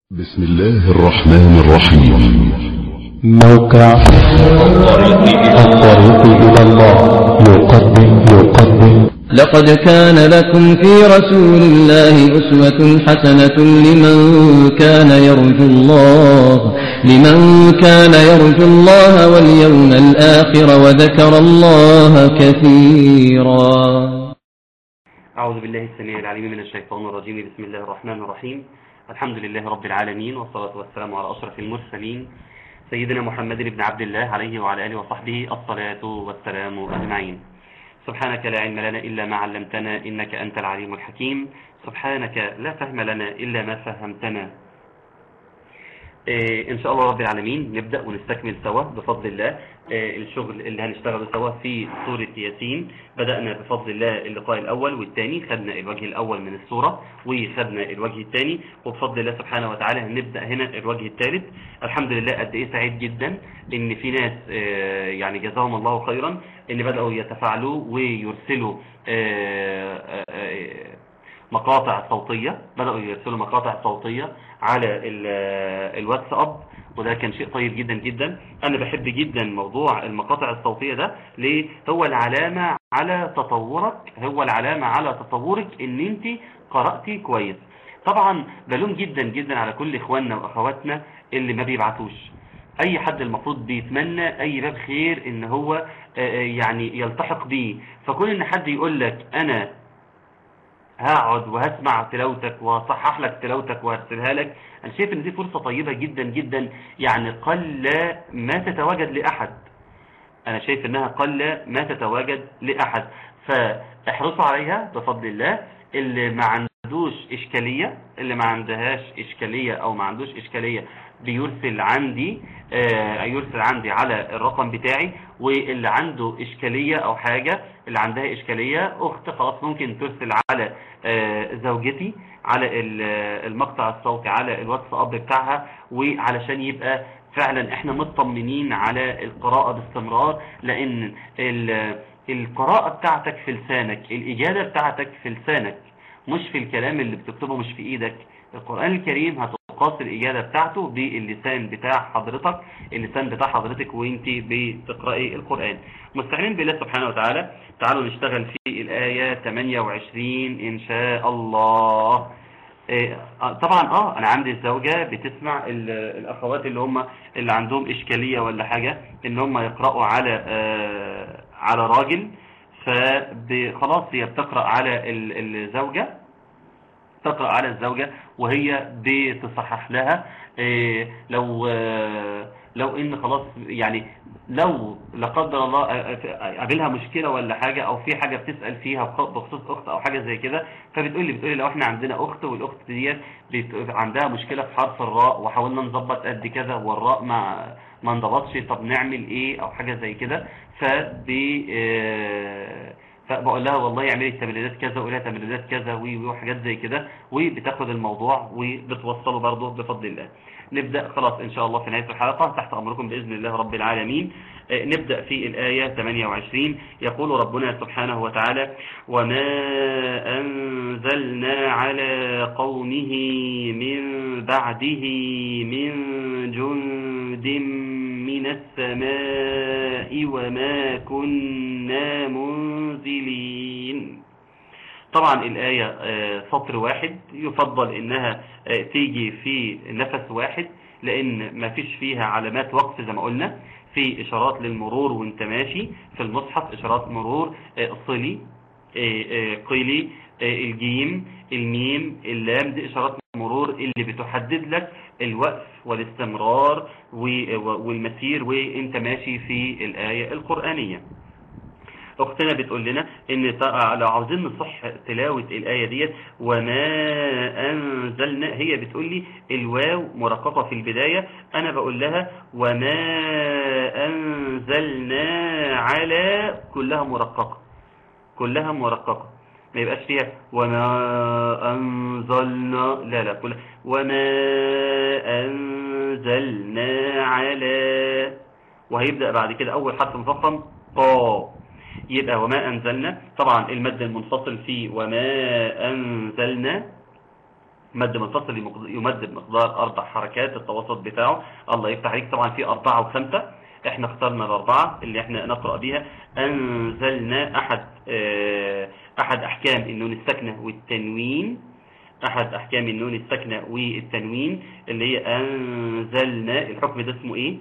بسم الله الرحمن الرحيم. موقع الطريق إلى الله يقدم لقد كان لكم في رسول الله أسوة حسنة لمن كان يرجو الله واليوم الآخر وذكر الله كثيرا. أعوذ بالله السميع العليم من الشيطان الرجيم. بسم الله الرحمن الرحيم. الحمد لله رب العالمين، والصلاة والسلام على أشرف المرسلين سيدنا محمد بن عبد الله عليه وعلى آله وصحبه الصلاة والسلام أجمعين. سبحانك لا علم لنا إلا ما علمتنا إنك أنت العليم الحكيم. سبحانك لا فهم لنا إلا ما فهمتنا. إن شاء الله رب العالمين نبدأ ونستكمل سوا بفضل الله الشغل اللي هنشتغله سوا في سورة ياسين. بدأنا بفضل الله اللقاء الأول والثاني، خدنا الوجه الأول من السورة وخدنا الوجه الثاني، وبفضل الله سبحانه وتعالى هنبدأ هنا الوجه الثالث. الحمد لله قد إيه سعيد جدا إن في ناس يعني جزاهم الله خيرا إن بدأوا يتفاعلوا ويرسلوا مقاطع صوتية، بدأوا يرسلوا مقاطع صوتية على الواتساب، وده كان شيء طيب جدا جدا. أنا بحب جدا موضوع المقاطع الصوتية ده. ليه؟ هو العلامة على تطورك إن أنت قرأتي كويس. طبعا بلوم جدا جدا على كل إخواننا وأخواتنا اللي ما بيبعتوش. أي حد المفروض بيتمنى أي باب خير إن هو يعني يلتحق بيه، فكون إن حد يقول لك أنا هقعد وهسمع تلاوتك وصحح لك تلاوتك وهرسلها لك، انا شايف ان دي فرصة طيبة جدا جدا، يعني قل ما تتواجد لأحد. انا شايف انها قل ما تتواجد لأحد، فاحرصوا عليها بفضل الله. اللي ما عندوش اشكالية، اللي ما عندهاش اشكالية او ما عندوش اشكالية بيرسل عندي يرسل عندي على الرقم بتاعي. واللي عنده اشكالية او حاجة، اللي عندها اشكالية اخت، خلاص ممكن ترسل على زوجتي على المقطع الصوتي على الواتساب بتاعها، وعلشان يبقى فعلا احنا مطمنين على القراءة باستمرار. لان القراءة بتاعتك في لسانك، الاجابة بتاعتك في لسانك، مش في الكلام اللي بتكتبه مش في ايدك. القرآن الكريم هتقاس الإجابة بتاعته باللسان بتاع حضرتك، اللسان بتاع حضرتك وانت بتقرأي القرآن. مستعينين بالله سبحانه وتعالى. تعالوا نشتغل في الآية 28 إن شاء الله. طبعا أنا عندي الزوجة بتسمع الأخوات اللي عندهم إشكالية ولا حاجة إن هم يقرأوا على راجل، فخلاص هي بتقرأ على الزوجة، تقرأ على الزوجة وهي بتصحح لها. لو ان خلاص يعني لو لا قدر الله قابلها مشكلة ولا حاجة، او في حاجة بتسأل فيها بخصوص اخت او حاجة زي كده، بتقولي لو احنا عندنا اخت والاخت ديت عندها مشكلة في حرف الراء وحاولنا نظبط قد كذا والراء ما انضبطش، طب نعمل ايه او حاجة زي كده. فبقول لها والله اعملي تمرينات كذا وقولها تمرينات كذا وحاجات زي كده، وبتاخد الموضوع وبتوصله برضه بفضل الله. نبدأ خلاص إن شاء الله في نهاية الحلقة تحت أمركم بإذن الله رب العالمين. نبدأ في الآية 28. يقول ربنا سبحانه وتعالى: وما أنزلنا على قومه من بعده من جند من السماء وما كنا منزلين. طبعا الآية سطر واحد، يفضل إنها تيجي في نفس واحد، لأن ما فيش فيها علامات وقف زي ما قلنا. في إشارات للمرور وانت ماشي في المصحف، إشارات مرور، صلي، قيلي، الجيم، الميم، اللام، دي إشارات مرور اللي بتحدد لك الوقف والاستمرار والمسير وانت ماشي في الآية القرآنية. اختنا بتقول لنا ان لو عاوزين نصح تلاوة الآية ديت وما أنزلنا، هي بتقول لي الواو مرققة في البداية، انا بقول لها وما أنزلنا على، كلها مرققة، ما يبقاش فيها وما أنزلنا، لا كلها وما أنزلنا على، وهيبدأ بعد كده أول حرف مفخم طا، يبقى وما أنزلنا. طبعا المد المنفصل فيه وما أنزلنا مد منفصل يمد بمقدار 4 حركات، التوسط بتاعه الله يفتح عليك طبعا في 4 و5، احنا اخترنا ال4 اللي احنا نقرأ بيها. أنزلنا أحد أحكام النون الساكنة والتنوين، أحد أحكام النون الساكنة والتنوين اللي هي أنزلنا. الحكم ده اسمه إيه؟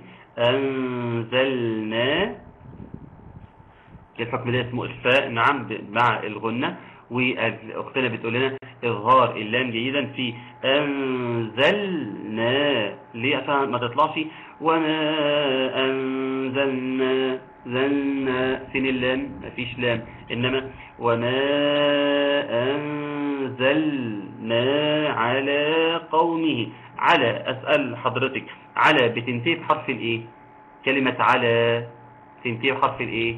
أنزلنا، الحكم ده اسمه إخفاء، نعم، مع الغنة. وأختنا بتقول لنا إظهار اللام جيدا في أنزلنا، ليه؟ عشان ما تطلعش وما أنزلنا زلنا فين اللام؟ مفيش لام، إنما وما أنزلنا على قومه. على، أسأل حضرتك، على بتنتهي بحرف الإيه؟ كلمة على تنتهي بحرف الإيه؟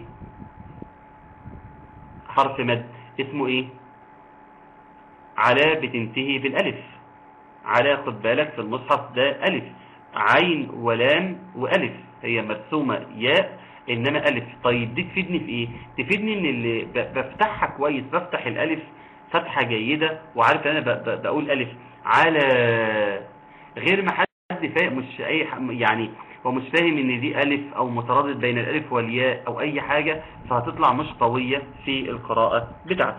حرف مد اسمه إيه؟ على بتنتهي بالألف. على خد بالك في المصحف ده ألف، عين ولام وألف، هي مرسومة ياء إنما ألف. طيب دي تفيدني في إيه؟ تفيدني إن اللي بفتحها كويس، بفتح الألف فتحة جيدة وعارف أنا بقول ألف على، غير ما حد فاهم، مش أي يعني هو مش فاهم إن دي ألف أو متردد بين الألف والياء أو أي حاجة، فهتطلع مش قوية في القراءة بتاعته.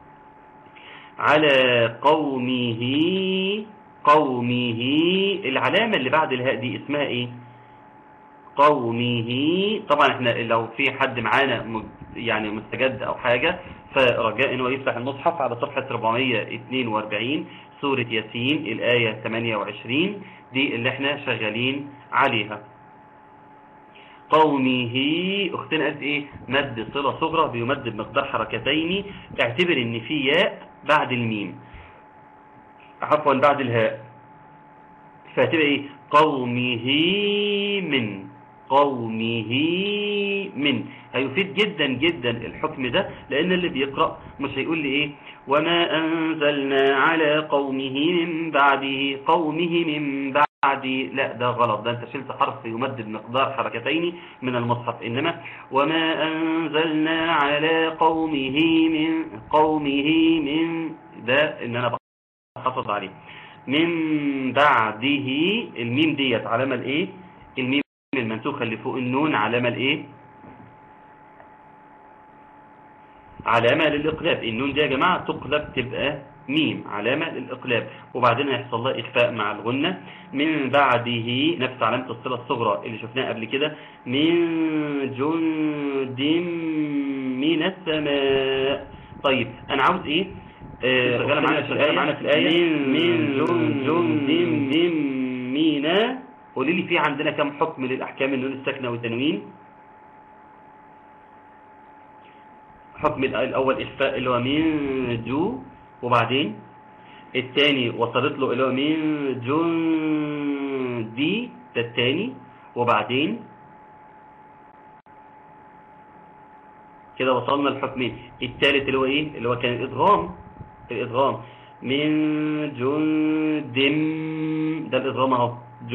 على قومه، قومه العلامة اللي بعد الهاء دي اسمها ايه؟ قومه. طبعا احنا لو في حد معانا يعني مستجد او حاجة، فرجاء انه يفتح المصحف على صفحة 442 سورة ياسين الآية 28 دي اللي احنا شغالين عليها. قومه، اختنا قالت ايه؟ مد صلة صغرى بيمد بمقدار حركتين، اعتبر ان في ياء بعد الميم، عفوا بعد الهاء، فهتبقى ايه؟ قومه من، قومه من. هيفيد جدا جدا الحكم ده، لان اللي بيقرأ مش هيقول لي ايه وما انزلنا على قومه من بعده، قومه من بعد، لا ده غلط، ده انت شلت حرف يمد بمقدار حركتين من المصحف، انما وما انزلنا على قومه من، قومه من ده ان انا بحافظ عليه. من بعده الميم ديت علامه الايه؟ الميم المنسوخه اللي فوق النون علامه الايه؟ علامه للاقلاب. النون دي يا جماعه تقلب تبقى ميم، علامة للإقلاب، وبعدين هيحصل لها إخفاء مع الغنة. من بعده نفس علامة الصلة الصغرى اللي شفناها قبل كده، من جند من السماء. طيب أنا عاوز إيه؟ شغالة معانا في الآية من جند من. قولي لي في عندنا كم حكم للأحكام النون الساكنة والتنوين؟ حكم الأول إخفاء اللي هو من جو، وبعدين الثاني وصلت له اللي هو من جندي، ده الثاني، وبعدين كده وصلنا للحكمين. الثالث اللي هو ايه؟ اللي هو كان الادغام، الادغام من جندم، ده الادغام اهو،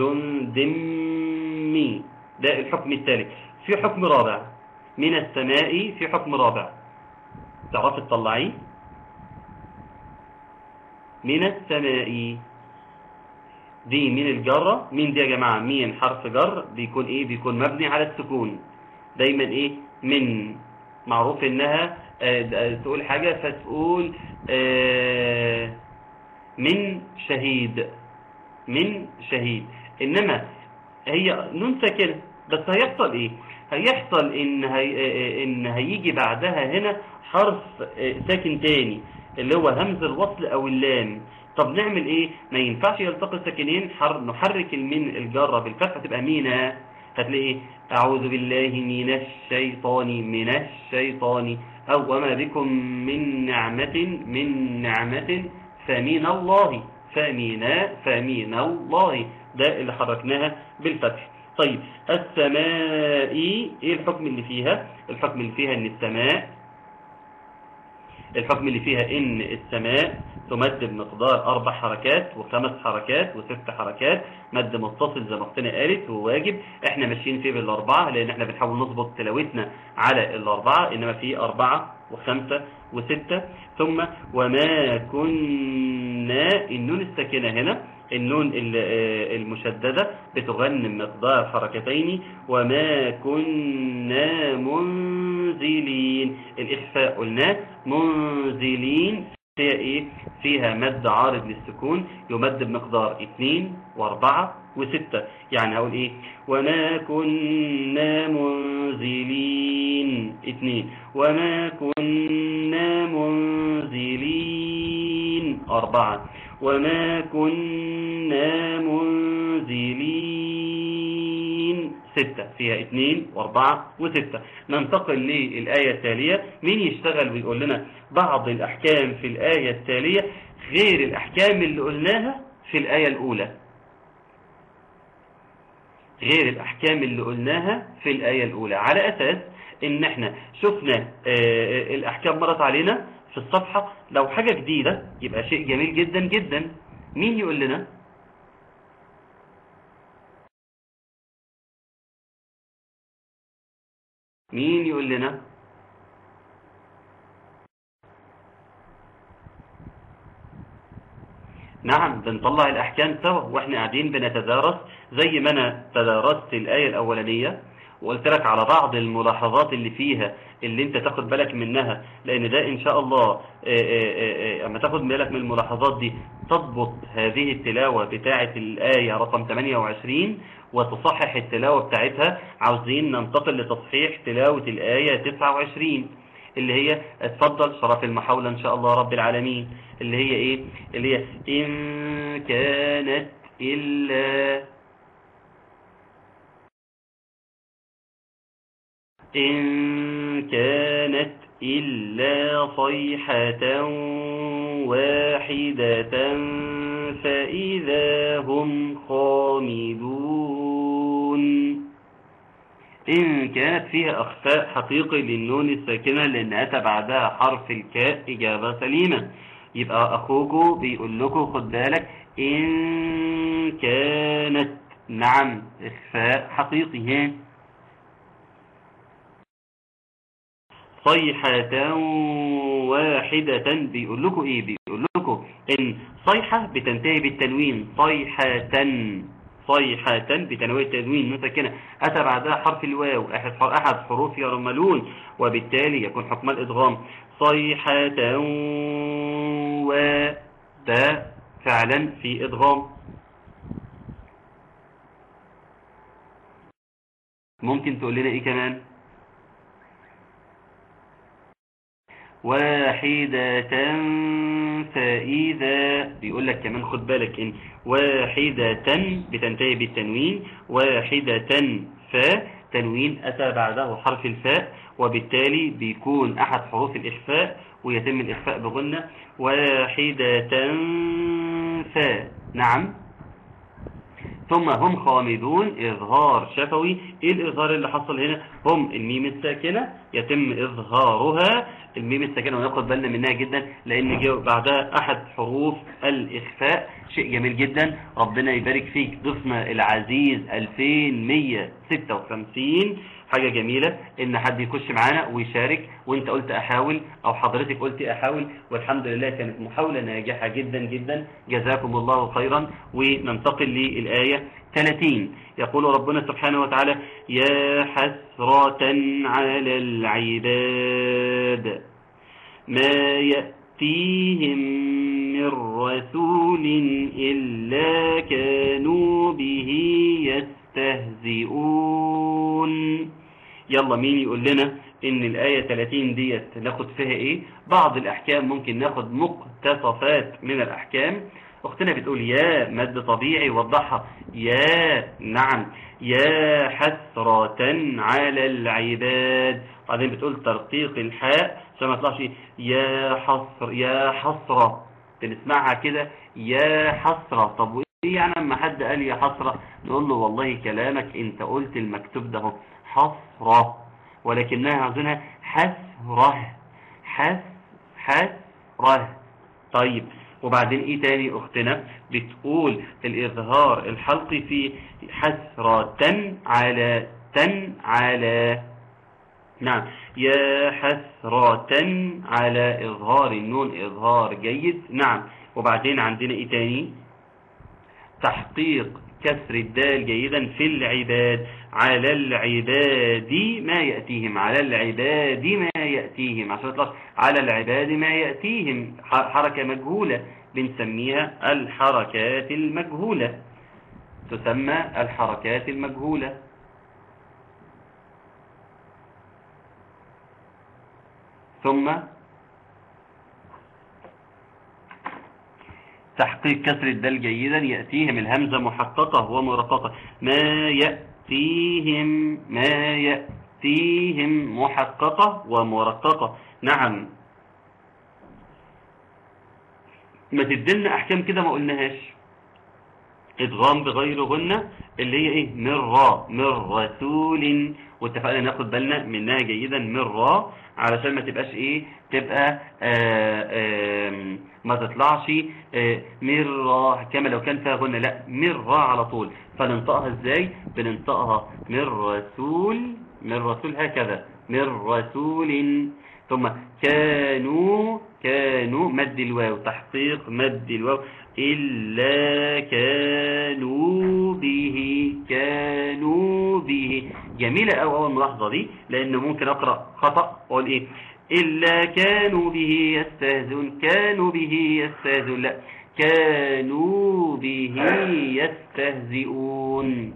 جندمي، ده الحكم الثالث. في حكم رابع من السماء، في حكم رابع تعرفي تطلعيه؟ من السماء دي من الجرة، مين دي يا جماعة؟ مين حرف جر بيكون ايه؟ بيكون مبني على السكون دايما. ايه؟ من معروف انها تقول حاجة فتقول من شهيد، من شهيد، انما هي نون ساكنة. بس هيحصل ايه؟ هيحصل ان هيجي بعدها هنا حرف ساكن تاني اللي هو همز الوصل او اللام. طب نعمل ايه؟ ما ينفعش يلتقي الساكنين، نحرك المين الجاره بالفتحه تبقى مينا، هتلاقي اعوذ بالله من الشيطان، من الشيطان، او وما بكم من نعمه، من نعمه فمن الله، فمن الله، ده اللي حركناها بالفتح. طيب السماء، ايه الحكم اللي فيها؟ الحكم اللي فيها ان السماء الحكم اللي فيها ان السماء تمد بمقدار 4 حركات و5 حركات و6 حركات، مد متصل زي ما اختنا قالت وواجب. احنا ماشيين فيه بالاربعه لان احنا بنحاول نظبط تلاوتنا على الاربعه، انما في 4 و5 و6. ثم وما كنا، النون الساكنه هنا النون المشددة بتغنم مقدار حركتين. وما كنا منزلين، الإخفاء قلنا منزلين فيها إيه؟ فيها مد عارض للسكون يمد بمقدار 2 و4 و6. يعني هقول إيه؟ وما كنا منزلين 2، وما كنا منزلين 4، وما كنا منزلين 6. فيها 2 و4 و6. ننتقل للآية التالية. مين يشتغل ويقول لنا بعض الأحكام في الآية التالية غير الأحكام اللي قلناها في الآية الأولى؟ غير الأحكام اللي قلناها في الآية الأولى، على أساس إن احنا شفنا الأحكام مرت علينا في الصفحة. لو حاجة جديدة يبقى شيء جميل جدا جدا. مين يقول لنا؟ مين يقول لنا؟ نعم، بنطلع الأحكام سوا واحنا قاعدين بنتدارس، زي ما أنا تدارست الآية الأولانية وقلت لك على بعض الملاحظات اللي فيها اللي انت تاخد بالك منها، لان ده ان شاء الله اما تاخد بالك من الملاحظات دي تضبط هذه التلاوة بتاعة الآية رقم 28 وتصحح التلاوة بتاعتها. عاوزين ننتقل لتصحيح تلاوة الآية 29 اللي هي اتفضل شرف المحاولة ان شاء الله رب العالمين، اللي هي ايه؟ اللي هي إن كانت إلا صيحة واحدة فإذا هم خامدون. إن كانت فيها أخفاء حقيقي للنون الساكنة لأن أتى بعدها حرف الكاء، إجابة سليمة. يبقى أخوكو بيقول لكم خد بالك إن كانت، نعم إخفاء حقيقي. صيحة واحدة بيقول لكم إيه؟ بيقول لكم إن صيحة بتنتهي بالتنوين، صيحة بتنوين التنوين مسكنة أتى بعدها حرف الواو أحد حروف يرملون، وبالتالي يكون حكم الإدغام. صيحة وتاء فعلا في إدغام. ممكن تقول لنا إيه كمان؟ واحدة فإذا، بيقول لك كمان خد بالك إن واحدة بتنتهي بالتنوين، واحدة تنوين أتى بعده حرف الفاء، وبالتالي بيكون أحد حروف الإخفاء ويتم الإخفاء بغنة. واحدة نعم. ثم هم خامدون إظهار شفوي. إيه الإظهار اللي حصل هنا؟ هم الميم الساكنة يتم إظهارها، الميم الساكنة وناخد بالنا منها جدا لأن جاء بعدها أحد حروف الإخفاء. شيء جميل جدا، ربنا يبارك فيك. ضفنا العزيز 2156. حاجة جميلة إن حد يخش معانا ويشارك، وإنت قلت أحاول أو حضرتك قلت أحاول، والحمد لله كانت محاولة ناجحة جدا جدا. جزاكم الله خيرا. وننتقل للآية 30. يقول ربنا سبحانه وتعالى يا حسرة على العباد ما يأتيهم من رسول إلا كانوا به يستهزئون. يلا مين يقول لنا ان الآية 30 ديت ناخد فيها ايه؟ بعض الأحكام ممكن ناخد مقتطفات من الأحكام. اختنا بتقول يا مد طبيعي وضحها. يا نعم يا حسرة على العباد. بعدين بتقول ترقيق الحاء عشان ما يطلعش يا حسر يا حسرة، بنسمعها كده يا حسرة. طب وايه يعني لما حد قال يا حسرة نقول له والله كلامك انت قلت المكتوب ده حسرة ولكنها عاوزينها حسرة حسرة. طيب وبعدين ايه تاني اختنا؟ بتقول الاظهار الحلقي في حسرة على على. نعم، يا حسرة على إظهار النون إظهار جيد. نعم، وبعدين عندنا إيه تاني؟ تحقيق كسر الدال جيدا في العباد، على العباد ما يأتيهم، على العباد ما يأتيهم، عشان يطلق على العباد ما يأتيهم حركة مجهولة بنسميها الحركات المجهولة، تسمى الحركات المجهولة. ثم تحقيق كسر الدال جيدا، يأتيهم الهمزة محققة ومرققة، ما يأتيهم محققة ومرققة. نعم، ما تدلنا أحكام كده ما قلناهاش. ادغام بغير غنة اللي هي ايه؟ من رسول، واتفقنا ناخد بالنا منها جيدا من را، علشان ما تبقاش ايه، تبقى ما تطلعش من را كما لو كان فيها غنة، لا من را على طول. فننطقها ازاي؟ بننطقها من رسول هكذا، من رسول. ثم كانوا مد الواو، تحقيق مد الواو، إلا كانوا به. جميلة أول ملاحظة دي، لأنه ممكن أقرأ خطأ أقول إيه؟ إلا كانوا به يستهزئون، لا، كانوا به يستهزئون.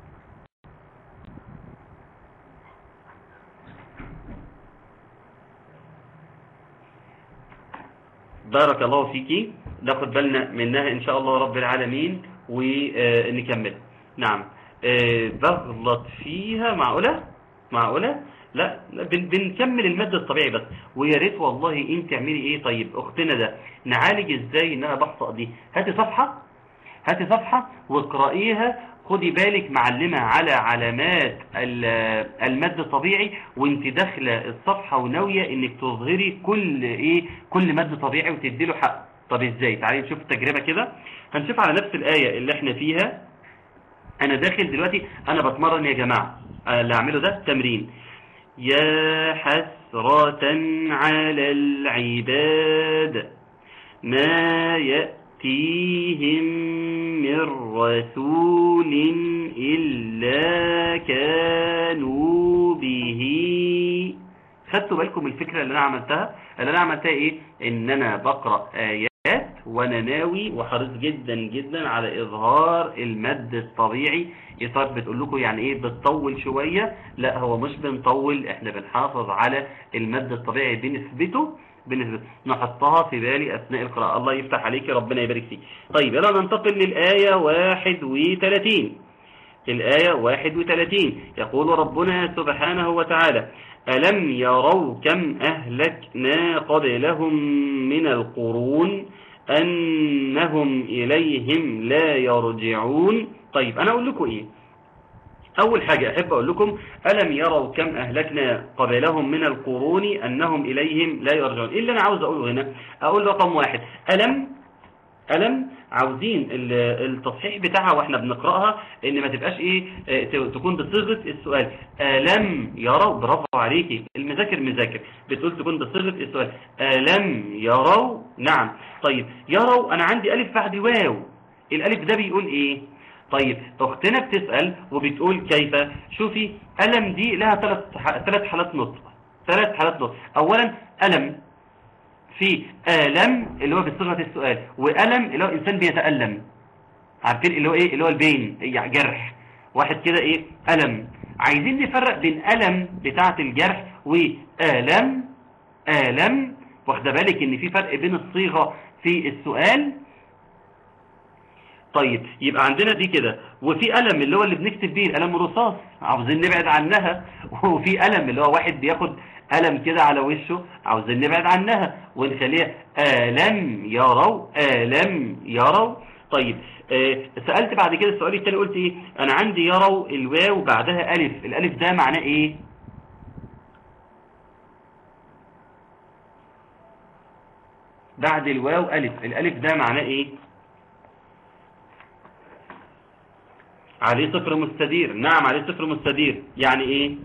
بارك الله فيكي، ناخد بالنا منها إن شاء الله رب العالمين ونكمل. نعم، بغلط فيها، معقولة؟ لا، بنكمل المد الطبيعي بس. ويا ريت والله انت تعملي ايه. طيب اختنا ده نعالج ازاي ان انا بخطأ دي؟ هاتي صفحة واقرأيها، خدي بالك معلمة على علامات المد الطبيعي وانت داخله الصفحة وناوية انك تظهري كل مد طبيعي وتديله حق. طب ازاي؟ تعالي نشوف التجربة كده. هنشوف على نفس الآية اللي احنا فيها. انا داخل دلوقتي، انا بتمرن يا جماعة، اللي اعمله ده تمرين. يا حسرة على العباد ما يأتيهم من رسول إلا كانوا به. خدتوا بالكم الفكرة اللي أنا عملتها إيه؟ إن أنا بقرأ آيات وأنا ناوي وحريص جدا جدا على إظهار المد الطبيعي. إطار بتقول لكم يعني إيه بتطول شوية؟ لا، هو مش بنطول، إحنا بنحافظ على المد الطبيعي بنثبته نحطها في بالي أثناء القراءة. الله يفتح عليك، ربنا يبارك فيك. طيب يلا ننتقل للآية 31. الآية 31 يقول ربنا سبحانه وتعالى: ألم يروا كم أهلكنا قبلهم من القرون أنهم إليهم لا يرجعون. طيب أنا أقول لكم إيه؟ أول حاجة أحب أقول لكم ألم يروا كم أهلكنا قبلهم من القرون أنهم إليهم لا يرجعون. إيه اللي أنا عاوز أقوله هنا؟ أقول رقم واحد، ألم عاوزين التصحيح بتاعها واحنا بنقرأها ان ما تبقاش تكون بصيغة السؤال. ألم يروا، برافو عليكي، المذاكر بتقول تكون بصيغة السؤال. ألم يروا. نعم. طيب يروا انا عندي ألف بعد واو، الألف ده بيقول ايه؟ طيب اختنا بتسأل وبتقول كيف. شوفي، ألم دي لها ثلاث حالات نطق. اولا ألم في ألم اللي هو بصيغة السؤال، وألم اللي هو إنسان بيتألم، عارفين اللي هو اللي هو البين، يعني جرح واحد كده ألم. عايزين نفرق بين ألم بتاعة الجرح وألم. واخد بالك ان في فرق بين الصيغة في السؤال. طيب يبقى عندنا دي كده، وفي ألم اللي هو اللي بنكتب بيه القلم الرصاص، عاوزين نبعد عنها. وفي ألم اللي هو واحد بياخد ألم كده على وشه، عاوزين نبعد عنها ونخليها ألم يروا. طيب سألت بعد كده السؤال الثاني، قلت ايه؟ انا عندي يروا الواو بعدها ألف، الألف ده معناه ايه؟ بعد الواو ألف. الألف ده معناه إيه؟ عليه صفر مستدير. نعم عليه صفر مستدير. يعني إيه؟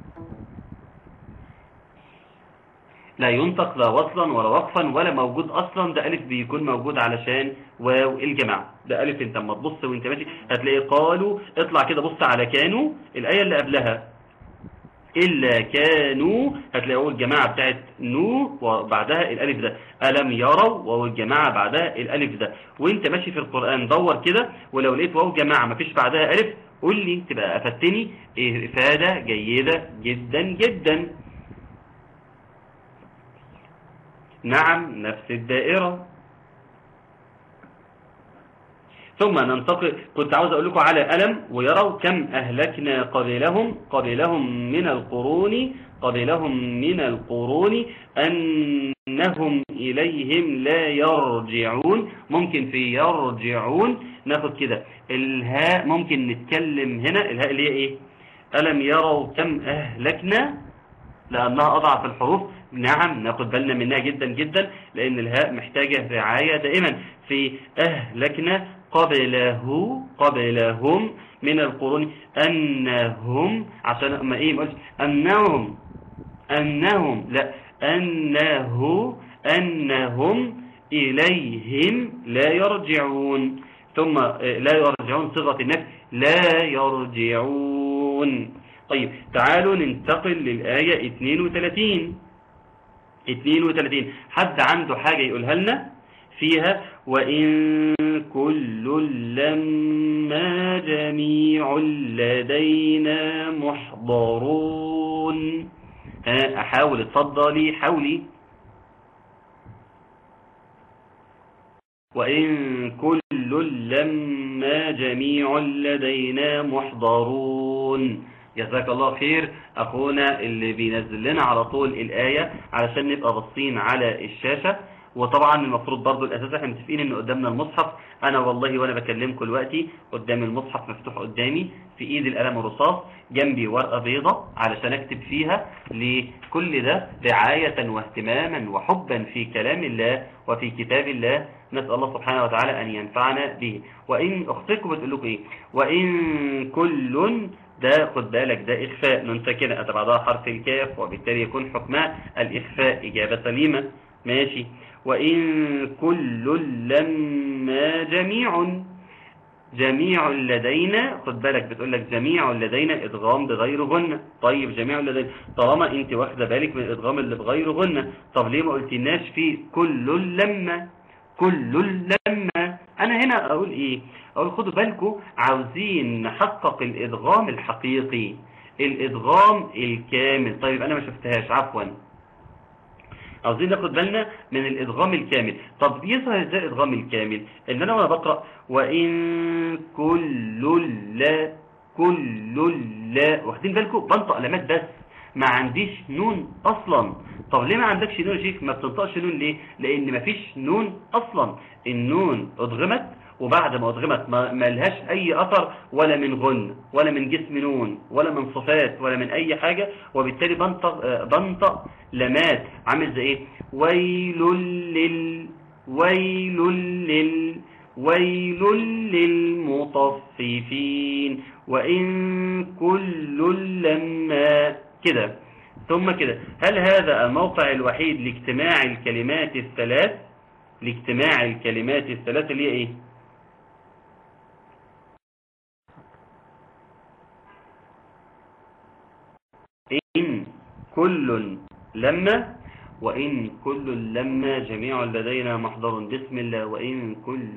لا ينطق لا وصلا ولا وقفا ولا موجود أصلا. ده ألف بيكون موجود علشان واو الجماعة. ده ألف انت اما تبص وانت ماشي هتلاقي قالوا. اطلع كده بص على كانوا الآية اللي قبلها إلا كانوا، هتلاقي واو الجماعة بتاعت نو وبعدها الألف ده. ألم يروا واو الجماعة بعدها الألف ده. وانت ماشي في القرآن دور كده ولو لقيت واو الجماعة مفيش بعدها ألف قول لي، تبقى أفدتني إفادة جيدة جدا جدا. نعم نفس الدائرة. ثم ننتقل. كنت عاوز أقول لكم على ألم ويروا كم أهلكنا قبلهم من القرون أنهم إليهم لا يرجعون. ممكن في يرجعون ناخد كده الهاء، ممكن نتكلم هنا الهاء اللي هي إيه؟ ألم يروا كم أهلكنا لأنها أضعف الحروف. نعم ناخد بالنا منها جدا جدا لأن الهاء محتاجة رعاية دائما. في أهلكنا قبلهم من القرون أنهم، عشان ما إيه ما قلتش أنهم لا أنهم إليهم لا يرجعون. ثم لا يرجعون صيغة النفي لا يرجعون. طيب تعالوا ننتقل للآية 32. حد عنده حاجة يقولها لنا فيها؟ وإن كل لما جميع لدينا محضرون. أحاول اتفضلي حاولي. وإن كل لما جميع لدينا محضرون. جزاك الله خير أخونا اللي بينزل لنا على طول الآية علشان نبقى باصين على الشاشة. وطبعا المفروض برضو الأساس احنا متفقين ان قدامنا المصحف. انا والله وانا بكلمكم دلوقتي قدامي المصحف مفتوح قدامي، في ايد القلم الرصاص، جنبي ورقة بيضة علشان اكتب فيها. لكل ده رعاية واهتماما وحبا في كلام الله وفي كتاب الله. نسأل الله سبحانه وتعالى ان ينفعنا به. وإن اختكم بتقول لكم ايه؟ وإن كل، ده خد بالك ده إخفاء، نون ساكنة أتى بعدها حرف الكاف وبالتالي يكون حكمها الإخفاء. إجابة سليمة ماشي. وإن كل لما جميع لدينا، خد بالك بتقول لك جميع لدينا إدغام بغير غنة. طيب جميع لدينا طالما أنت واخدة بالك من الإدغام اللي بغير غنة، طب ليه ما قلتلناش في كل لما؟ أنا هنا أقول إيه؟ أقول خدوا بالكم عاوزين نحقق الإدغام الحقيقي، الإدغام الكامل. طيب أنا ما شفتهاش عفوا. عاوزين ناخد بالنا من الإدغام الكامل. طب يظهر ازاي الإدغام الكامل؟ إن أنا وأنا بقرأ وإن كل لا واخدين بالكم بنطق علامات بس ما عنديش نون أصلا. طب ليه ما عندكش نون يا شيخ؟ ما بتنطقش نون ليه؟ لأن ما فيش نون أصلا. النون أدغمت وبعد ما أدغمت ما لهاش أي أثر ولا من غن ولا من جسم نون ولا من صفات ولا من أي حاجة، وبالتالي بنطق لمات عامل زي إيه؟ ويل للمطففين. وإن كل لما كده ثم كده. هل هذا الموقع الوحيد لاجتماع الكلمات الثلاث؟ لاجتماع الكلمات الثلاث اللي هي ايه؟ إن كل لما، وإن كل لما جميع لدينا محضر. بسم الله. وإن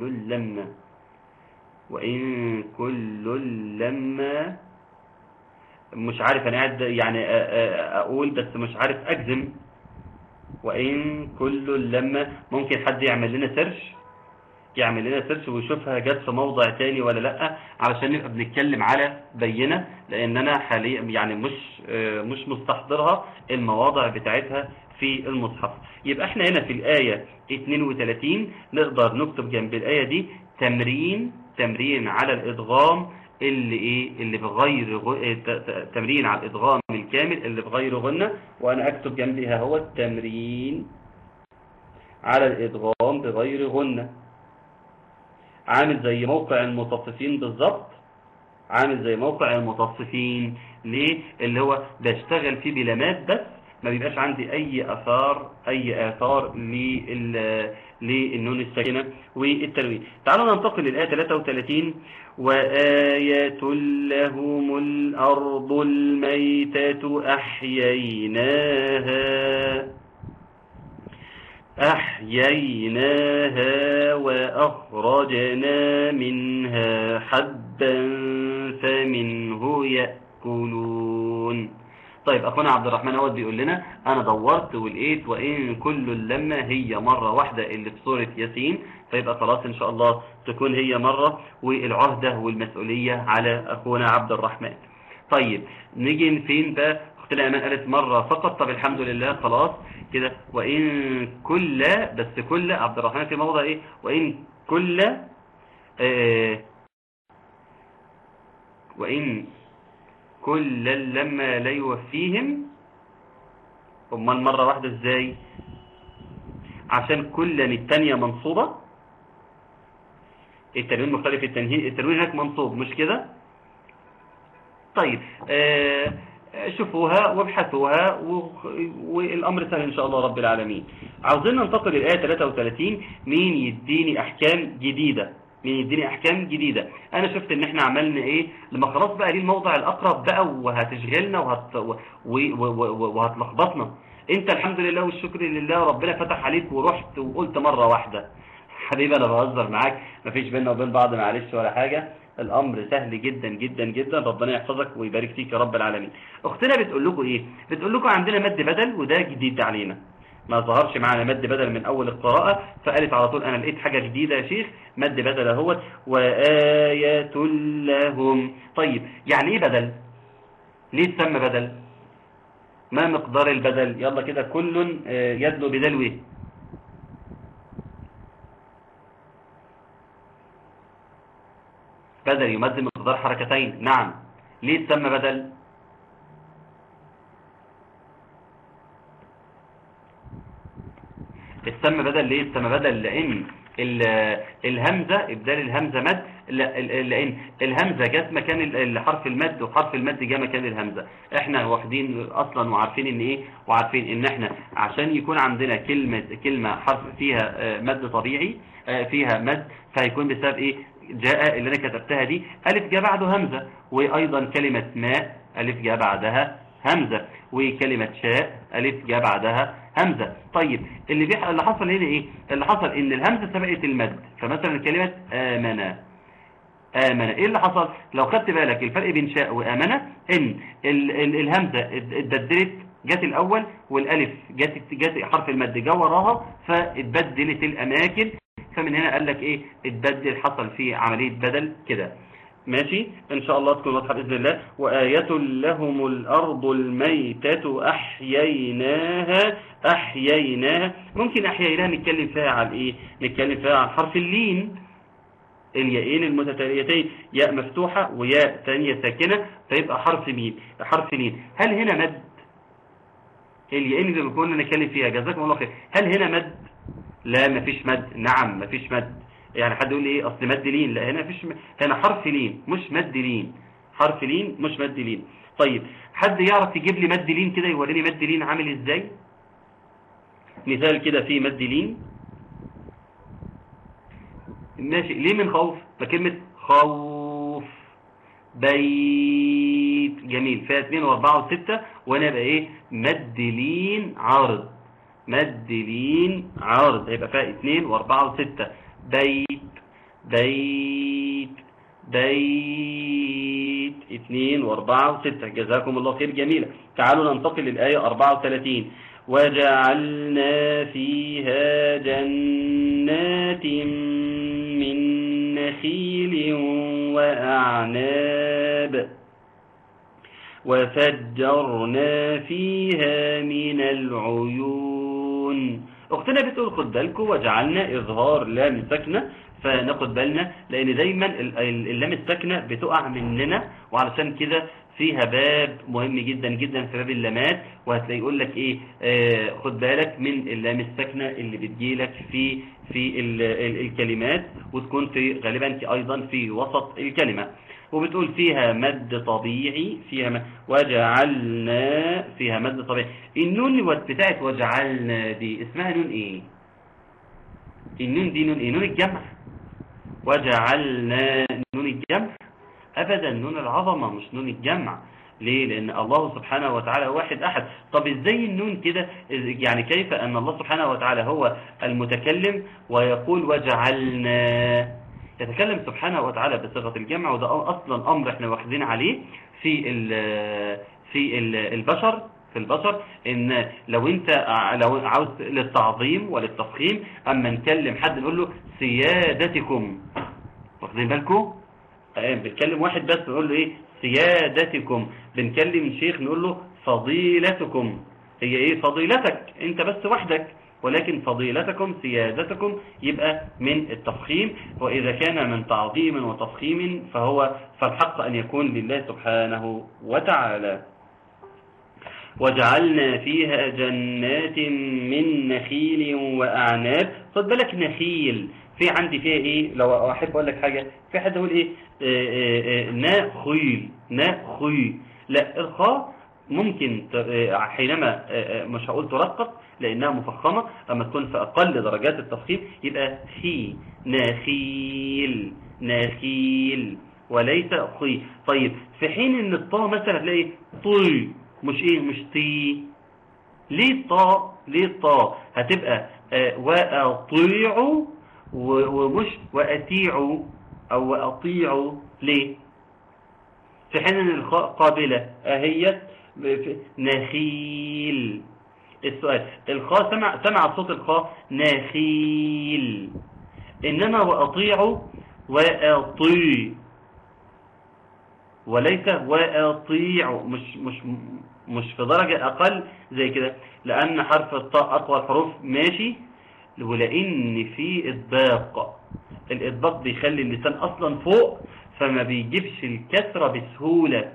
كل لما مش عارف انا قاعد يعني اقول بس مش عارف اجزم. وإن كل لما ممكن حد يعمل لنا سيرش ويشوفها جت في موضع تاني ولا لا، علشان نبقى بنتكلم على بينة، لان انا حاليا يعني مش مستحضرها المواضع بتاعتها في المصحف. يبقى احنا هنا في الآية 32 نقدر نكتب جنب الآية دي تمرين على الإدغام اللي بغير تمرين على الإدغام الكامل اللي بغير غنة. وأنا أكتب جنبها هو التمرين على الإدغام بغير غنة. عامل زي موقع المطففين بالظبط، عامل زي موقع المطففين. ليه؟ اللي هو بشتغل فيه بلمات بس، ما بيبقاش عندي أي آثار للنون الساكنة والتنوين. تعالوا ننتقل للآية 33. وآية لهم الأرض الميتة أحييناها وأخرجنا منها حبا فمنه يأكلون. طيب أخونا عبد الرحمن أول بيقول لنا أنا دورت ولقيت وإن كل لما هي مرة واحدة اللي في سورة ياسين، فيبقى خلاص إن شاء الله تكون هي مرة، والعهدة والمسؤولية على أخونا عبد الرحمن. طيب نيجي فين بقى؟ أختنا أمان قالت مرة فقط. طب الحمد لله خلاص كده. وإن كل، بس كل عبد الرحمن في موضع إيه؟ وإن كل لما لا يوفيهم. امال مرة واحدة ازاي؟ عشان كل الثانية منصوبة، التنوين مختلف، التنوين هناك منصوب مش كده؟ طيب شوفوها وابحثوها والامر سهل ان شاء الله رب العالمين. عاوزين ننتقل للآية 33. مين يديني احكام جديدة؟ انا شفت ان احنا عملنا ايه لما خلاص بقى دي الموضع الاقرب بقى وهتشغلنا وهتلخبطنا. انت الحمد لله والشكر لله ربنا فتح عليك ورحت وقلت مرة واحدة. حبيبي انا بهزر معاك، مفيش بيننا وبين بعض معلش ولا حاجة، الامر سهل جدا جدا جدا. ربنا يحفظك ويبارك فيك يا رب العالمين. اختنا بتقول لكم ايه؟ بتقول لكم عندنا مد بدل وده جديد علينا، ما ظهرش معنا مد بدل من اول القراءة، فقالت على طول انا لقيت حاجة جديدة يا شيخ، مد بدل اهو. وآية لهم. طيب يعني ايه بدل؟ ليه تسمى بدل؟ ما مقدار البدل؟ يلا كده كل يدلو بدلوه. بدل يمد مقدار حركتين. نعم. ليه تسمى بدل؟ تسمى بدل ليه؟ تسمى بدل لان الهمزة ابدال الهمزة مد، لان الهمزة جت مكان حرف المد وحرف المد جاء مكان الهمزة. احنا واخدين اصلا وعارفين ان ايه، وعارفين ان احنا عشان يكون عندنا كلمة حرف فيها مد طبيعي، فيها مد، فهيكون بسبب ايه؟ جاء اللي انا كتبتها دي الف جاء بعده همزة، وايضا كلمة ماء الف جاء بعدها همزة، وكلمة شاء الف جاء بعدها همزة. طيب اللي حصل هنا ايه؟ اللي حصل ان الهمزة سبقت المد، فمثلا كلمة آمنة. ايه اللي حصل؟ لو خدت بالك الفرق بين شاء وآمنة ان الهمزة اتبدلت، جت الاول والالف جت حرف المد جه وراها، فاتبدلت الاماكن، فمن هنا قال لك ايه؟ اتبدل، حصل فيه عملية بدل كده. ماشي ان شاء الله تكون واضحه باذن الله. وآية لهم الارض الميتة احييناها. ممكن احييناها نتكلم فيها عن ايه؟ نتكلم فيها عن حرف اللين، الياءين المتتاليتين، ياء مفتوحه وياء ثانيه ساكنه، فيبقى حرف لين. هل هنا مد؟ الياءين اللي كنا نتكلم فيها جزاكم الله خير، هل هنا مد؟ لا مفيش مد. نعم مفيش مد. يعني حد يقول لي ايه اصل مد لين؟ لا هنا فيش هنا حرف لين مش مد لين، حرف لين مش مد لين. طيب حد يعرف يجيب لي مد لين كده، يوريني مد لين عامل ازاي؟ مثال كده في مد لين. ماشي. ليه من خوف؟ فكلمة خوف بيت جميل، فيها 2 و4 و6، وانا بقى ايه؟ مد لين عارض. هيبقى فيها 2 و4 و6. بيت 2 و4 و6. جزاكم الله خير. جميلة. تعالوا ننتقل للآية 34. وجعلنا فيها جنات من نخيل وأعناب وفجرنا فيها من العيون. اختنا بتقول خد بالكم، وجعلنا اظهار لام ساكنه فناخد بالنا لان دايما اللام الساكنه بتقع مننا، وعلشان كده فيها باب مهم جدا جدا في باب اللامات، وهتلاقي يقول لك ايه خد بالك من اللام الساكنه اللي بتجيلك في الكلمات، وتكون في غالبا ايضا في وسط الكلمه، وبتقول فيها مد طبيعي، فيها وجعلنا فيها مد طبيعي. النون بتاعت وجعلنا دي اسمها نون ايه؟ النون دي نون ايه؟ نون الجمع. وجعلنا نون الجمع؟ ابدا، نون العظمه مش نون الجمع. ليه؟ لان الله سبحانه وتعالى واحد احد. طب ازاي النون كده؟ يعني كيف ان الله سبحانه وتعالى هو المتكلم ويقول وجعلنا؟ يتكلم سبحانه وتعالى بصيغه الجمع، وده اصلا امر احنا واخدين عليه في البشر، ان لو انت عاوز للتعظيم وللتفخيم، اما نكلم حد نقول له سيادتكم، واخدين بالكم؟ بنكلم واحد بس نقول له ايه؟ سيادتكم. بنكلم شيخ نقول له فضيلتكم. هي ايه فضيلتك؟ انت بس وحدك، ولكن فضيلتكم سيادتكم يبقى من التفخيم. وإذا كان من تعظيم وتفخيم فالحق أن يكون لله سبحانه وتعالى. وجعلنا فيها جنات من نخيل وأعناب. خد بالك نخيل في عندي فيها ايه؟ لو احب اقول لك حاجه، في حد يقول ايه نخيل، لا، الخاء ممكن حينما مش هقول ترقق لانها مفخمه، اما تكون في اقل درجات التفخيم يبقى خي، نخيل وليس خي. طيب في حين ان الطاء مثلا هتلاقي طي، مش طي. ليه الطاء هتبقى واطيعوا ومش وأتيعوا أو أطيعوا؟ ليه؟ في حين أن الخاء قابلة أهيت نخيل. السؤال، الخاء سمع صوت الخاء نخيل، إنما وأطيعوا وأطيع وليس وأطيعوا، مش في درجة أقل زي كده، لأن حرف الطاء أقوى الحروف ماشي، ولأن في الإطباق بيخلي اللسان أصلا فوق، فما بيجيبش الكسرة بسهولة.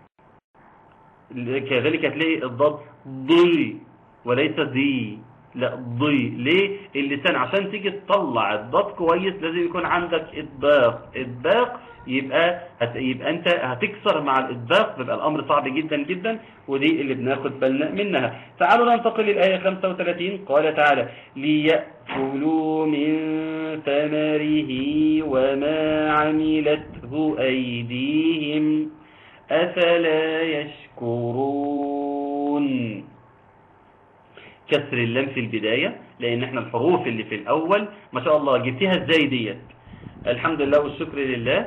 كذلك هتلاقي الضاد ضي وليس ضي، لا ضي. ليه؟ اللسان عشان تيجي تطلع الضاد كويس لازم يكون عندك إطباق، يبقى انت هتكسر مع الإطباق، بيبقى الأمر صعب جدا جدا، ودي اللي بناخد بالنا منها. تعالوا ننتقل للآية 35. قال تعالى ليأكلوا من ثمره وما عملته أيديهم أفلا يشكرون. كسر اللام في البداية، لأن احنا الحروف اللي في الأول ما شاء الله جبتها ازاي ديت؟ الحمد لله والشكر لله.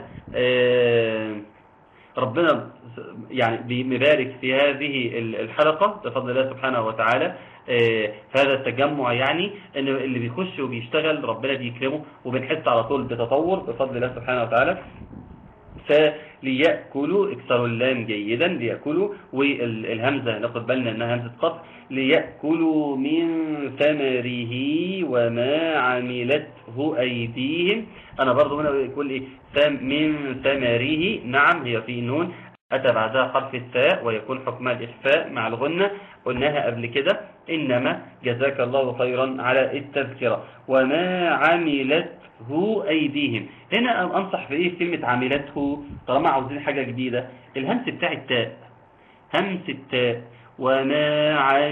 ربنا يعني مبارك في هذه الحلقة بفضل الله سبحانه وتعالى. هذا التجمع يعني ان اللي بيخش وبيشتغل ربنا بيكرمه، وبنحس على طول بتطور بفضل الله سبحانه وتعالى. فليأكلوا، اكسروا اللام جيدا، ليأكلوا، والهمزة ناخد بالنا انها همزة قطع. ليأكلوا من ثمره وما عملته أيديهم. أنا برضو هنا بقول إيه؟ من ثمره، نعم هي في نون أتى بعدها حرف التاء ويكون حكم الإخفاء مع الغنة، قلناها قبل كده. إنما جزاك الله خيرا على التذكرة. وما عملته أيديهم، هنا أنصح في إيه كلمة عملته؟ طالما عاوزين حاجة جديدة، الهمس بتاع التاء، همس التاء. وما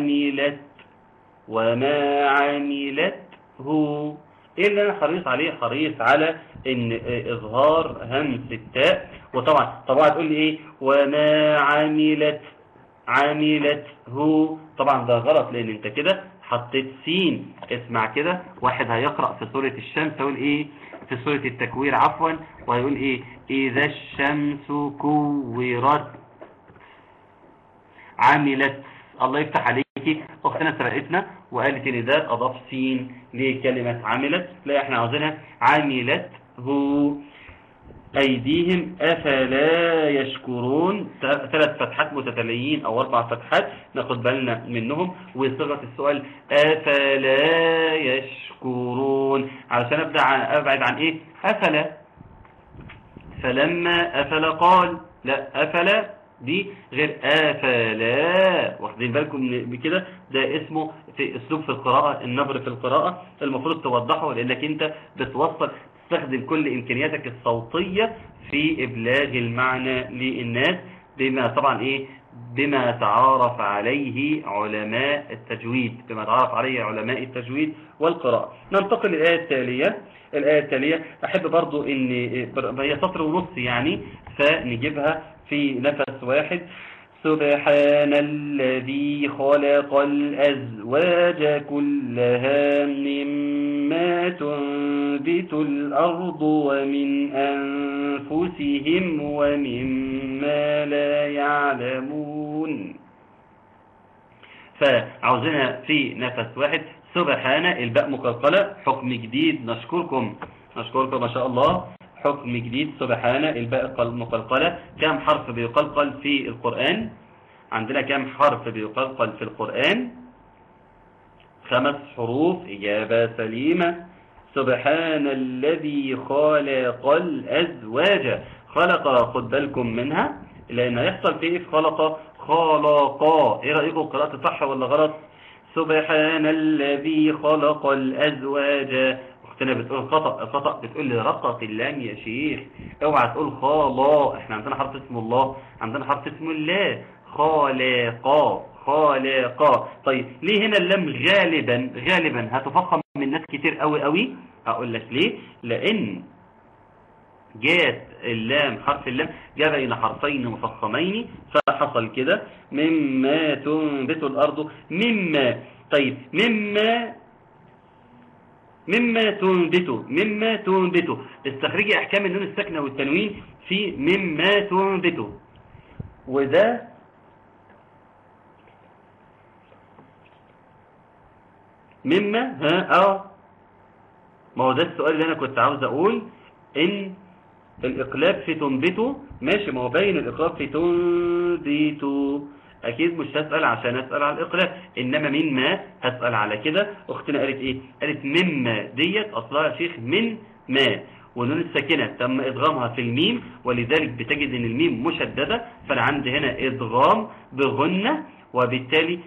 عملته، ايه اللي انا حريص عليه؟ حريص على ان اظهار همس التاء. وطبعا تقول لي ايه؟ وما عملته، طبعا ده غلط، لان انت كده حطيت سين. اسمع كده، واحد هيقرأ في سورة الشمس يقول ايه؟ في سورة التكوير عفوا، وهيقول ايه؟ اذا الشمس كورت عملت. الله يفتح عليكي، اختنا سبقتنا وقالت ان ده اضاف سين لكلمه عملت. لا، احنا عاوزينها عملته. أيديهم أفلا يشكرون، 3 فتحات متتاليين أو 4 فتحات ناخد بالنا منهم. وصيغة السؤال أفلا يشكرون، علشان أبعد عن إيه؟ أفلا. فلما أفلا قال، لا، أفلا دي غير أفلا، واخدين بالكم بكده؟ ده اسمه في أسلوب في القراءة، النبر في القراءة المفروض توضحه، لأنك أنت بتوصل، تستخدم كل إمكانياتك الصوتية في إبلاغ المعنى للناس، بما طبعا إيه؟ بما تعارف عليه علماء التجويد، بما تعارف عليه علماء التجويد والقراءة. ننتقل للآية التالية. الآية التالية أحب برضو إن هي سطر ونص يعني، فنجيبها في نفس واحد. سبحان الذي خلق الأزواج كلها مما تنبت الأرض ومن أنفسهم ومما لا يعلمون. فعاوزينها في نفس واحد. سبحان، الباء مقلقلة، حكم جديد، نشكركم ما شاء الله، حكم جديد. سبحان، الباء مقلقلة. كم حرف بيقلقل في القرآن؟ عندنا كم حرف بيقلقل في القرآن؟ 5 حروف. إجابة سليمة. سبحان الذي خلق الأزواج. خلق، خد بالكم منها، لأن هيحصل فيه في خلق خلقا. إيه رأيكم، قراءة صح ولا غلط؟ سبحان الذي خلق الأزواج. اختنا بتقول خطأ، بتقول لي رقق اللام يا شيخ، اوعى تقول خالا، احنا عندنا حرف اسم الله، عندنا حرف اسم الله، خالقا. طيب ليه هنا اللام غالبا هتفخم من ناس كتير قوي؟ اقول لك ليه. لان جاءت اللام، حرف اللام جاء بين حرفين مفخمين، فحصل كده. مما تنبت الأرض، مما. طيب مما تنبت، استخرجي أحكام النون الساكنة والتنوين في مما تنبت. وده مما ما هو ده السؤال اللي أنا كنت عاوز أقول، إن الإقلاب في تنبته ماشي، ما هو باين الإقلاب في تنبته، أكيد مش هسأل عشان أسأل على الإقلاب، إنما مما هسأل على كده. أختنا قالت إيه؟ قالت مما ديت أصلها يا شيخ من ما، والنون الساكنة تم إدغامها في الميم، ولذلك بتجد إن الميم مشددة، فأنا عندي هنا إدغام بغنة، وبالتالي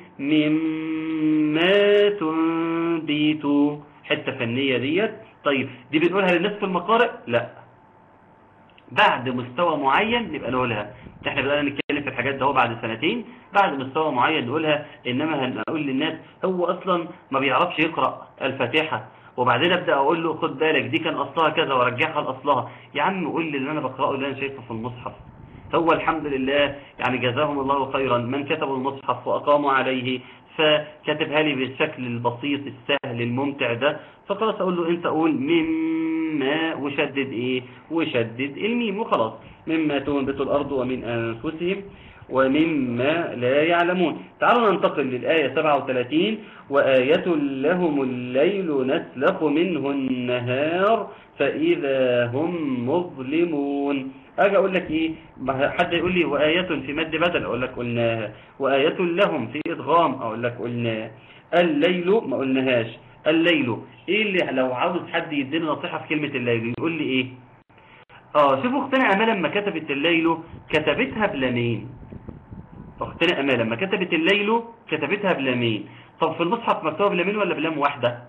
مما تنبت، حتة فنية ديت. طيب دي بنقولها للناس في المقارئ؟ لا، بعد مستوى معين نبقى نقولها. احنا بدأنا نتكلم في الحاجات ده هو بعد 2 بعد مستوى معين نقولها، انما هنقول للناس هو اصلا ما بيعرفش يقرأ الفاتحة، وبعدين ابدا اقول له خد بالك دي كان اصلها كذا وارجعها لاصلها. يا عم قول لي اللي انا بقراه اللي انا شايفه في المصحف. هو الحمد لله يعني جزاهم الله خيرا من كتبوا المصحف واقاموا عليه، فكتبها لي بالشكل البسيط السهل الممتع ده، فخلاص اقول له انت قول مما، وشدد ايه؟ وشدد الميم وخلاص. مما تنبت الارض ومن انفسهم ومما لا يعلمون. تعالوا ننتقل للآية 37. وآية لهم الليل نسلخ منه النهار فإذا هم مظلمون. أجي أقول لك إيه؟ حد يقول لي وآية في مد بدل، أقول لك قلناها. وآية لهم في إدغام، أقول لك قلناها. الليل ما قلناهاش. الليل إيه اللي لو عاوز حد يديني نصيحة في كلمة الليل يقول لي إيه؟ شوفوا أختنا أمال لما كتبت الليل كتبتها بلامين. أختنا أمال لما كتبت الليل كتبتها بلامين. طب في المصحف مكتوبة بلامين ولا بلام واحدة؟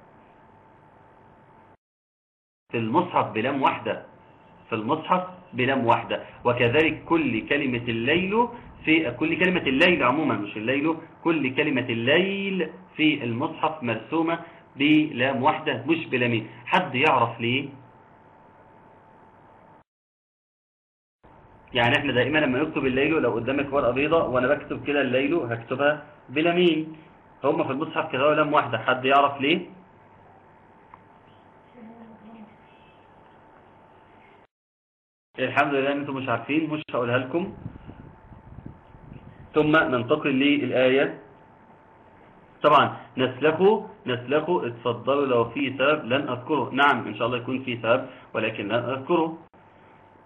في المصحف بلام واحدة. في المصحف بلام واحدة. وكذلك كل كلمة الليل، في كل كلمة الليل عموما مش الليل، كل كلمة الليل في المصحف مرسومة بلام واحدة مش بلامين. حد يعرف ليه؟ يعني احنا دائما لما نكتب الليل، لو قدامك ورقة بيضاء وانا بكتب كده الليل هكتبها بلامين، هم في المصحف كده لام واحدة. حد يعرف ليه؟ الحمد لله ان انتم مش عارفين، مش هقولها لكم. ثم ننتقل للآية. طبعا نسلكه اتفضلوا، لو في سبب لن أذكره. نعم إن شاء الله يكون في سبب ولكن لن أذكره.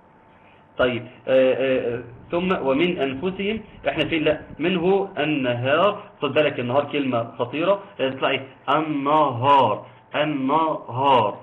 طيب ثم ومن أنفسهم احنا فين؟ لا منه النهار. خد بالك النهار كلمة خطيرة، تطلع ايه؟ النهار النهار.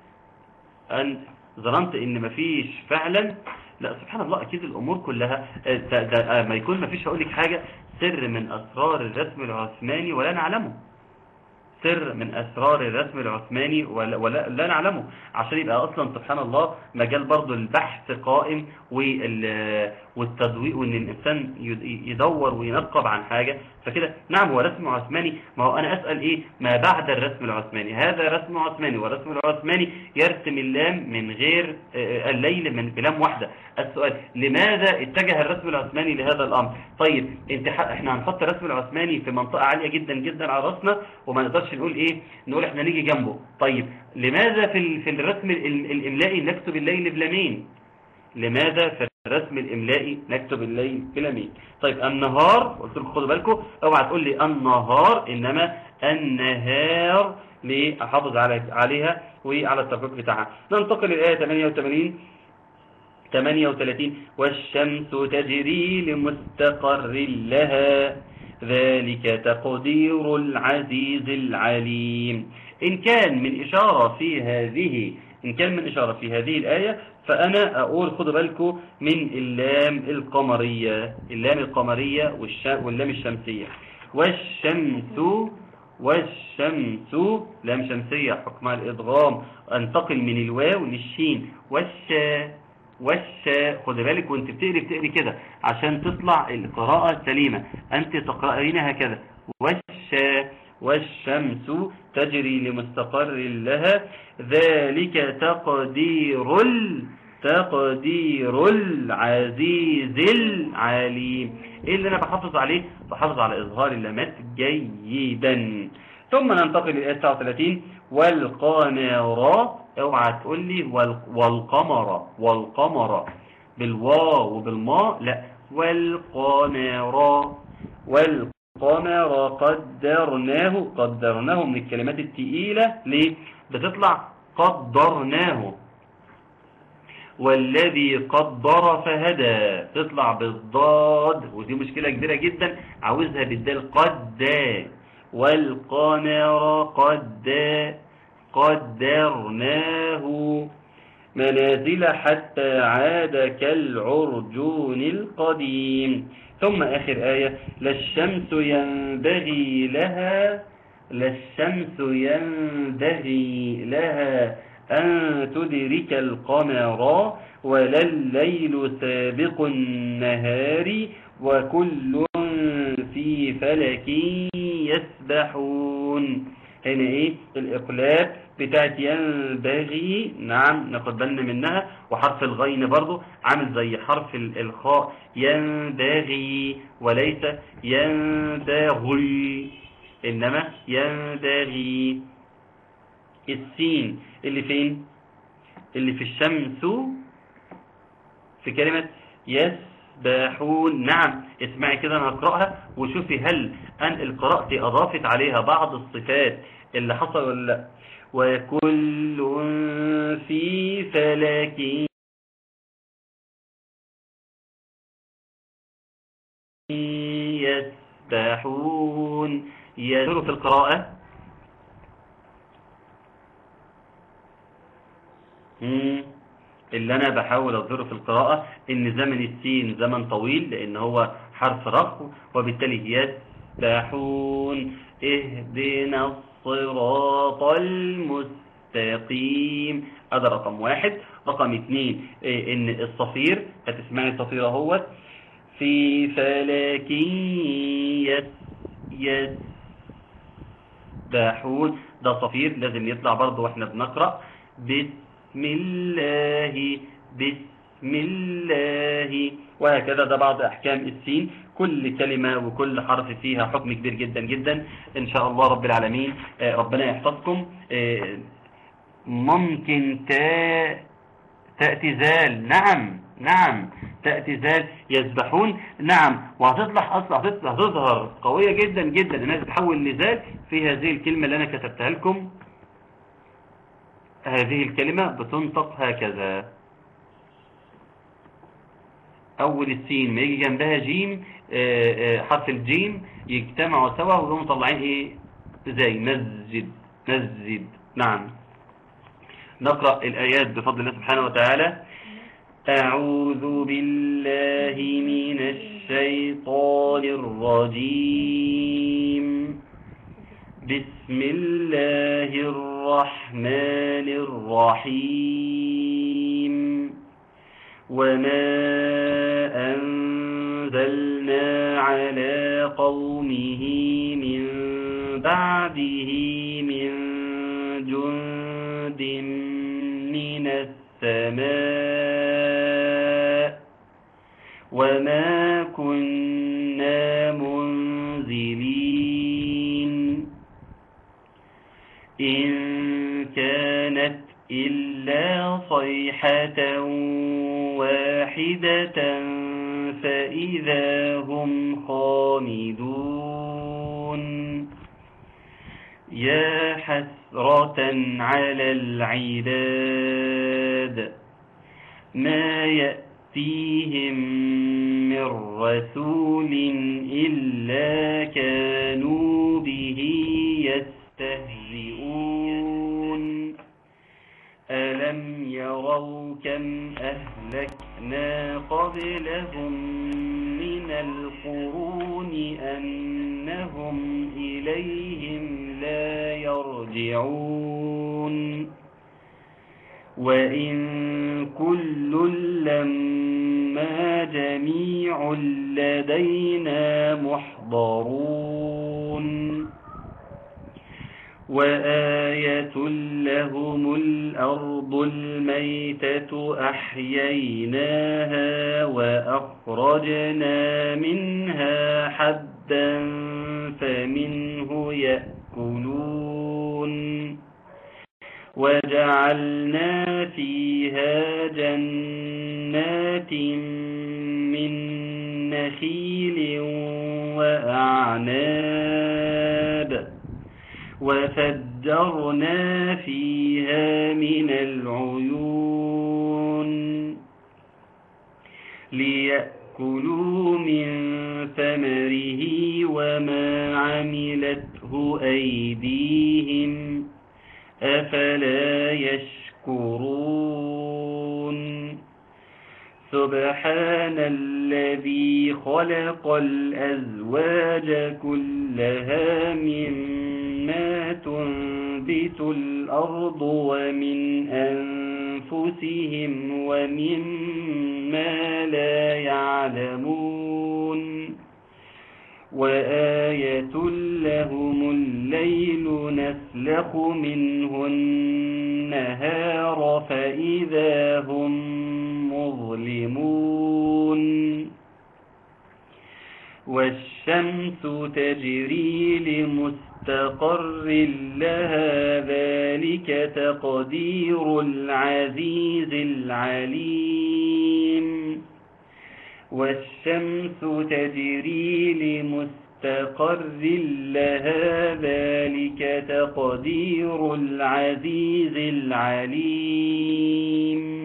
ظننت ان مفيش فعلا، لا سبحان الله اكيد الامور كلها ما يكون مفيش. هقول لك حاجة، سر من اسرار الرسم العثماني ولا نعلمه، سر من أسرار الرسم العثماني ولا لا نعلمه، عشان يبقى أصلا سبحان الله مجال برضو البحث قائم والتدويق، وإن الإنسان يدور وينقب عن حاجة. فكده نعم هو رسم عثماني. ما هو أنا أسأل إيه ما بعد الرسم العثماني؟ هذا رسم عثماني، والرسم العثماني يرسم اللام من غير الليل من بلام واحدة. السؤال لماذا اتجه الرسم العثماني لهذا الأمر؟ طيب احنا هنحط الرسم العثماني في منطقة عالية جدا جدا على رأسنا، وما نقدرش نقول ايه، نقول احنا نيجي جنبه. طيب لماذا في الرسم الاملائي نكتب الليل بلامين؟ لماذا في الرسم الاملائي نكتب الليل بلامين؟ طيب النهار، قلت لكم خدوا بالكم اوعى تقول لي النهار، انما النهار، ليه؟ احافظ عليها وعلى التفكيك بتاعها. ننتقل للآية 38. والشمس تجري لمستقر لها ذلك تقدير العزيز العليم. إن كان من إشارة في هذه الآية، فأنا أقول خدوا بالكم من اللام القمرية واللام الشمسية. والشمس لام شمسية حكم الإدغام، انتقل من الواو للشين. خد بالك وانت بتقري كده عشان تطلع القراءة سليمة، انت تقرأين هكذا والشمس تجري لمستقر لها ذلك تقدير العزيز العليم. ايه اللي انا بحافظ عليه؟ بحافظ على اظهار اللامات جيدا. ثم ننتقل للآية 39. والقمر، اوعى تقول لي والقمر بالواو وبالماء، لا والقمر قدرناه من الكلمات التقيلة. ليه بتطلع قدرناه؟ والذي قدر فهدى تطلع بالضاد، ودي مشكلة كبيرة جدا، عاوزها بالدال قدّا. والقمر قدرناه منازل حتى عاد كالعرجون القديم. ثم آخر آية لا الشمس ينبغي لها أن تدرك القمر ولا الليل سابق النهار وكل في فلك يسبحون. هنا ايه الإقلاب بتاعت ينبغي، نعم ناخد بالنا منها. وحرف الغين برضو عامل زي حرف الخاء، ينبغي وليس ينبغي، إنما ينبغي. السين اللي فين؟ اللي في الشمس في كلمة يسبحون. نعم اسمعي كده انا هقرأها وشوفي هل القراءة أضافت عليها بعض الصفات اللي حصل ولا لا. وكل في فلك يسبحون. يسير في القراءة اللي انا بحاول اظهره في القراءة ان زمن السين زمن طويل لان هو حرف رخو، وبالتالي يسبحون. اهدنا الصراط المستقيم، هذا رقم 1. رقم 2 ان الصفير، هتسمعي الصفير اهوت في فلك يسبحون، ده صفير لازم يطلع برضه واحنا بنقرأ بسم الله، وهكذا. ده بعض أحكام السين، كل كلمة وكل حرف فيها حكم كبير جدا جدا إن شاء الله رب العالمين. ربنا يحفظكم. ممكن تأتي زال، نعم تأتي زال يسبحون، نعم، وهتطلع أصلا هتظهر قوية جدا جدا الناس تحول لزال في هذه الكلمة اللي أنا كتبتها لكم. هذه الكلمة بتنطق هكذا. أول السين ما يجي جنبها جيم، حرف الجيم، يجتمعوا سوا ويقوموا مطلعين إيه؟ زي مسجد. مسجد. نعم. نقرأ الآيات بفضل الله سبحانه وتعالى. أعوذ بالله من الشيطان الرجيم. بسم الله الرحمن الرحيم. وما أنزلنا على قومه من بعده من جند من السماء وما كنا منزلين إن كانت إلا صيحة واحدة فإذا هم خامدون. يا حسرة على العباد ما يأتيهم من رسول إلا كانوا به يستهزئون. ألم يروا كم أهلكنا قبلهم من القرون أنهم إليهم لا يرجعون. وإن كل لما جميع لدينا محضرون. وآية لهم الأرض الميتة أحييناها وأخرجنا منها حبا فمنه يأكلون. وجعلنا فيها جنات من نخيل وأعناب وفجرنا فيها من العيون ليأكلوا من ثمره وما عملته أيديهم أفلا يشكرون. سبحان الذي خلق الأزواج كلها مما تنبت الأرض ومن أنفسهم ومما لا يعلمون. وآية لهم الليل نسلخ منه النهار فإذا هم مظلمون. والشمس تجري لمستقر لها ذلك تقدير العزيز العليم. والشمس تجري لمستقر لها ذلك تقدير العزيز العليم.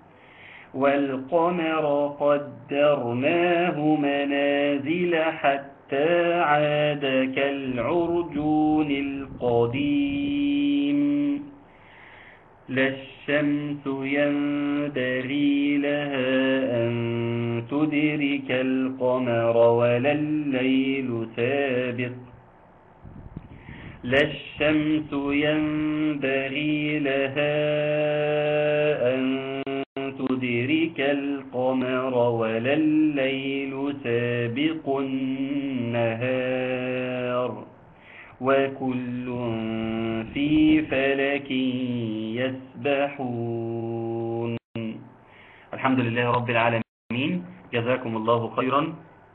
والقمر قدرناه منازل حتى عاد كالعرجون القديم. لا الشمس ينبغي لها أن تدرك القمر ولا الليل سابق. لا الشمس ينبغي لها أن تدرك القمر ولا الليل سابق النهار وكل في فلك يسبحون. الحمد لله رب العالمين. جزاكم الله خيرا.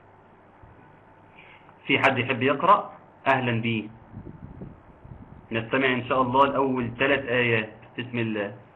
في حد يحب يقرأ؟ أهلا بيه. نستمع إن شاء الله الأول 3 آيات. بسم الله.